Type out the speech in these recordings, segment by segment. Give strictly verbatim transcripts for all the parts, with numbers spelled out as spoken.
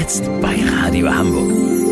Jetzt bei Radio Hamburg.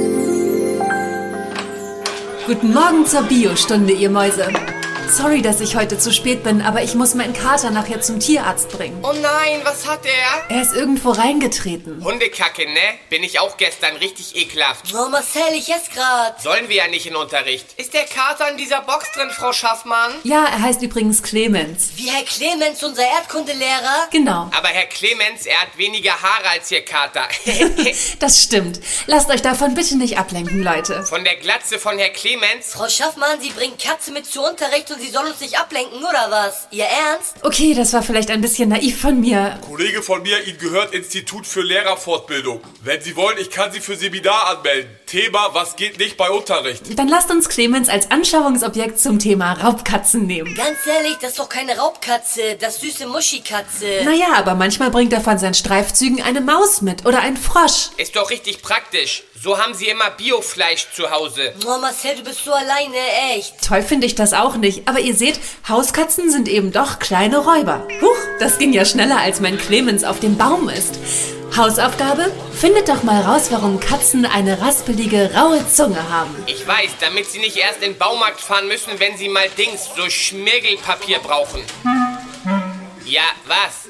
Guten Morgen zur Biostunde, ihr Mäuse. Sorry, dass ich heute zu spät bin, aber ich muss meinen Kater nachher zum Tierarzt bringen. Oh nein, was hat er? Er ist irgendwo reingetreten. Hundekacke, ne? Bin ich auch gestern richtig ekelhaft. Oh, Marcel, ich esse grad. Sollen wir ja nicht in Unterricht. Ist der Kater in dieser Box drin, Frau Schaffmann? Ja, er heißt übrigens Clemens. Wie Herr Clemens, unser Erdkundelehrer? Genau. Aber Herr Clemens, er hat weniger Haare als Ihr Kater. Das stimmt. Lasst euch davon bitte nicht ablenken, Leute. Von der Glatze von Herr Clemens? Frau Schaffmann, Sie bringen Katze mit zu Unterricht und sie soll uns nicht ablenken, oder was? Ihr Ernst? Okay, das war vielleicht ein bisschen naiv von mir. Kollege von mir, Ihnen gehört Institut für Lehrerfortbildung. Wenn Sie wollen, ich kann Sie für Seminar anmelden. Thema, was geht nicht bei Unterricht? Dann lasst uns Clemens als Anschauungsobjekt zum Thema Raubkatzen nehmen. Ganz ehrlich, das ist doch keine Raubkatze, das süße Muschikatze. Naja, aber manchmal bringt er von seinen Streifzügen eine Maus mit oder einen Frosch. Ist doch richtig praktisch. So haben Sie immer Biofleisch zu Hause. Oh, Marcel, du bist so alleine, echt. Toll finde ich das auch nicht, aber ihr seht, Hauskatzen sind eben doch kleine Räuber. Huch, das ging ja schneller, als mein Clemens auf dem Baum ist. Hausaufgabe? Findet doch mal raus, warum Katzen eine raspelige, raue Zunge haben. Ich weiß, damit Sie nicht erst in den Baumarkt fahren müssen, wenn Sie mal Dings, so Schmirgelpapier brauchen. Ja, was?